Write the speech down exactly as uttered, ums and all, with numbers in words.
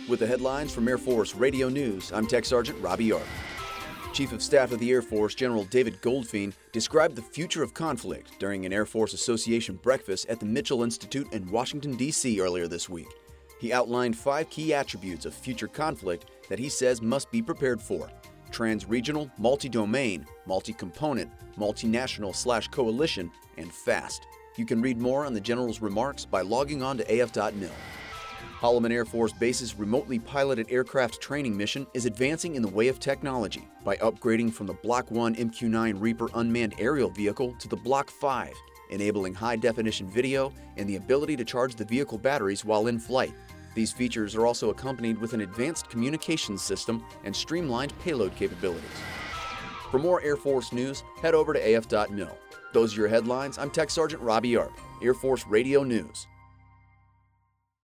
With the headlines from Air Force Radio News, I'm Tech Sergeant Robbie Arp. Chief of Staff of the Air Force General David Goldfein described the future of conflict during an Air Force Association breakfast at the Mitchell Institute in Washington, D C earlier this week. He outlined five key attributes of future conflict that he says must be prepared for: trans-regional, multi-domain, multi-component, multinational slash coalition, and fast. You can read more on the General's remarks by logging on to A F dot mil. Holloman Air Force Base's remotely piloted aircraft training mission is advancing in the way of technology by upgrading from the Block one M Q nine Reaper unmanned aerial vehicle to the Block five, enabling high-definition video and the ability to charge the vehicle batteries while in flight. These features are also accompanied with an advanced communications system and streamlined payload capabilities. For more Air Force news, head over to A F dot mil. Those are your headlines. I'm Tech Sergeant Robbie Arp, Air Force Radio News.